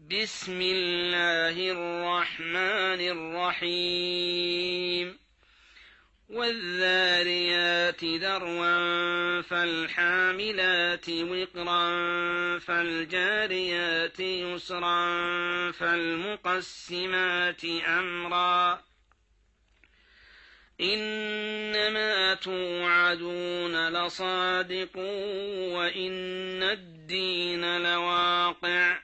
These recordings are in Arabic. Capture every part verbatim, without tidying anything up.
بسم الله الرحمن الرحيم والذاريات ذروا فالحاملات وقرا فالجاريات يسرا فالمقسمات أمرا إنما توعدون لصادق وإن الدين لواقع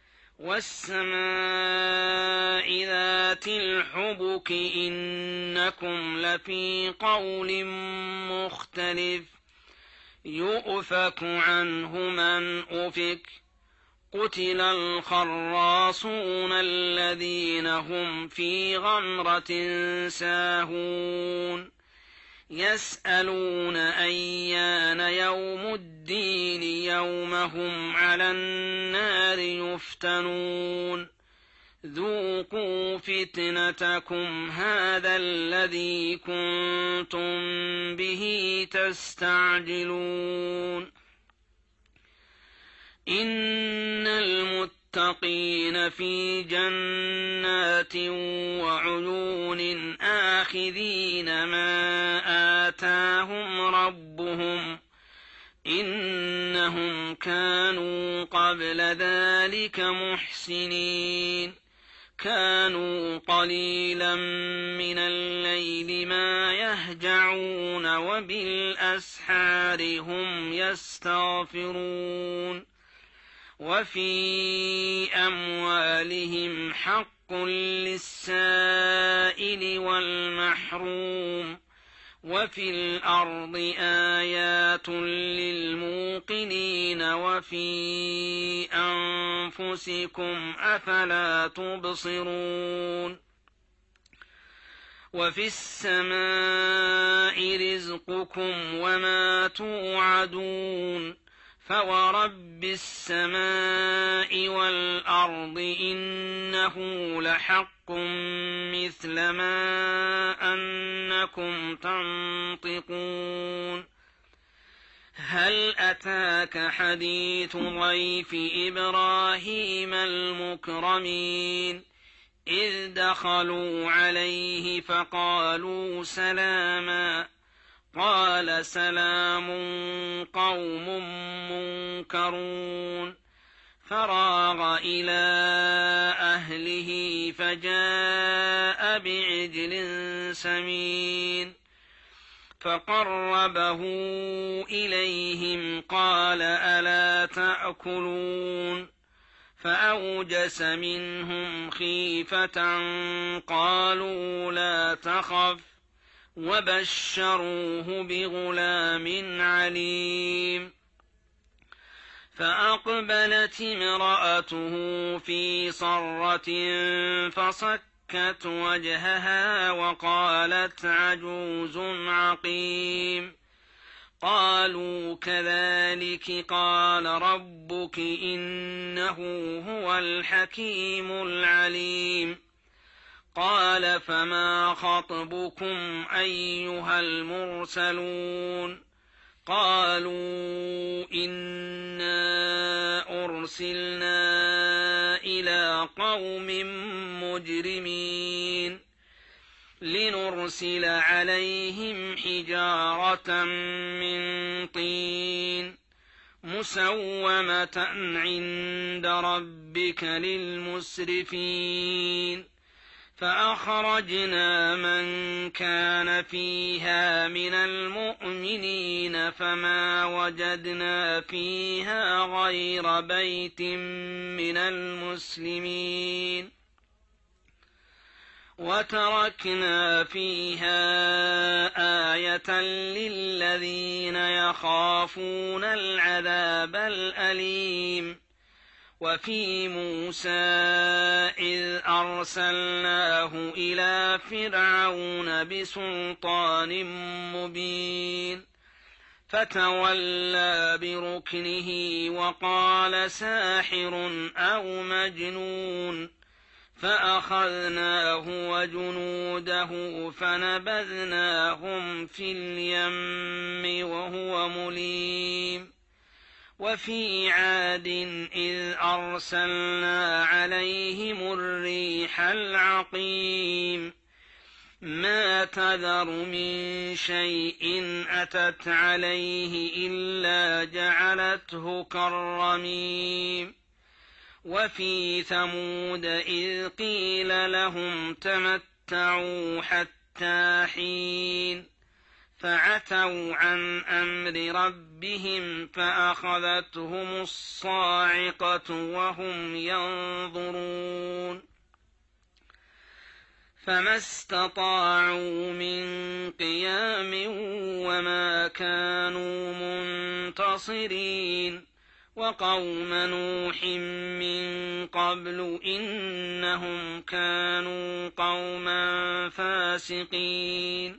والسماء ذات الحبك إنكم لفي قول مختلف يؤفك عنه من أفك قتل الخراصون الذين هم في غمرة ساهون يسألون أيان يوم الدين يوم هم على النار يفتنون ذوقوا فتنتكم هذا الذي كنتم به تستعجلون إن المتقين في جنات وعيون آخذين ما آتاهم ربهم إنهم كانوا قبل ذلك محسنين كانوا قليلا من الليل ما يهجعون وبالأسحار هم يستغفرون وفي أموالهم حق للسائل والمحروم وفي الأرض آيات للموقنين وفي أنفسكم أفلا تبصرون وفي السماء رزقكم وما توعدون فورب السماء والأرض إنه لحق مثل ما أنكم تنطقون هل أتاك حديث ضيف إبراهيم المكرمين إذ دخلوا عليه فقالوا سلاما قال سلام قوم منكرون فراغ إلى أهله فجاء بعجل سمين فقربه إليهم قال ألا تأكلون فأوجس منهم خيفة قالوا لا تخف وبشروه بغلام عليم فأقبلت امرأته في صرة فصكت وجهها وقالت عجوز عقيم قالوا كذلك قال ربك إنه هو الحكيم العليم قال فما خطبكم أيها المرسلون قالوا إنا أرسلنا إلى قوم مجرمين لنرسل عليهم حجارة من طين مسومة عند ربك للمسرفين فأخرجنا من كان فيها من المؤمنين فما وجدنا فيها غير بيت من المسلمين وتركنا فيها آية للذين يخافون العذاب الأليم وفي موسى إذ أرسلناه إلى فرعون بسلطان مبين فتولى بركنه وقال ساحر أو مجنون فأخذناه وجنوده فنبذناهم في اليم وهو مليم وفي عاد إذ أرسلنا عليهم الفتح العقيم ما تذر من شيء أتت عليه إلا جعلته كالرميم وفي ثمود إذ قيل لهم تمتعوا حتى حين فعتوا عن أمر ربهم فأخذتهم الصاعقة وهم ينظرون فما استطاعوا من قيام وما كانوا منتصرين وقوم نوح من قبل إنهم كانوا قوما فاسقين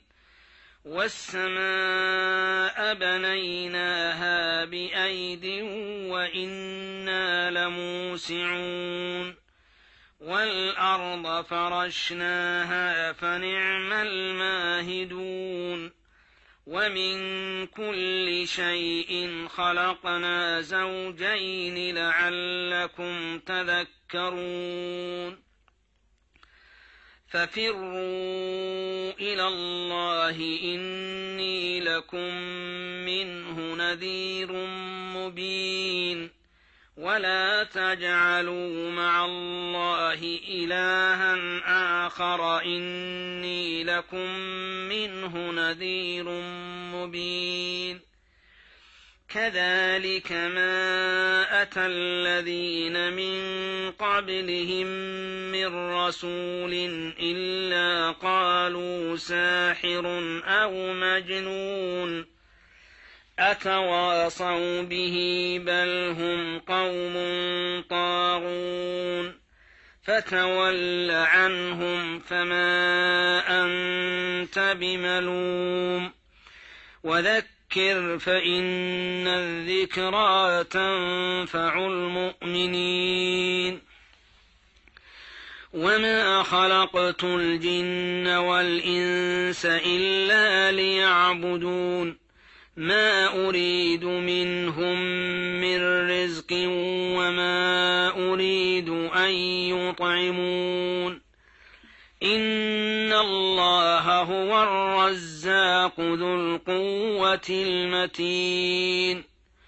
والسماء بنيناها بأيد وإنا لموسعون والأرض فرشناها فنعم الماهدون ومن كل شيء خلقنا زوجين لعلكم تذكرون ففروا إلى الله إني لكم منه نذير مبين ولا تجعلوا مع الله إلها آخر إني لكم منه نذير مبين كذلك ما أتى الذين من قبلهم من رسول إلا قالوا ساحر أو مجنون أتواصوا به بل هم قوم طاغون فتول عنهم فما أنت بملوم وذكر فإن الذكرى تنفع المؤمنين وما خلقت الجن والإنس إلا ليعبدون ما أريد منهم من رزق وما أريد أن يطعمون إن الله هو الرزاق ذو القوة المتين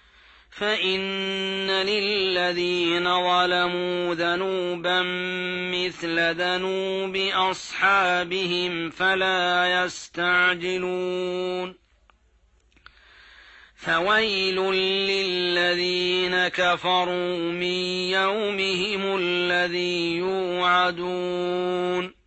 فإن للذين ظلموا ذنوبا مثل ذنوب أصحابهم فلا يستعجلون فويل للذين كفروا من يومهم الذي يوعدون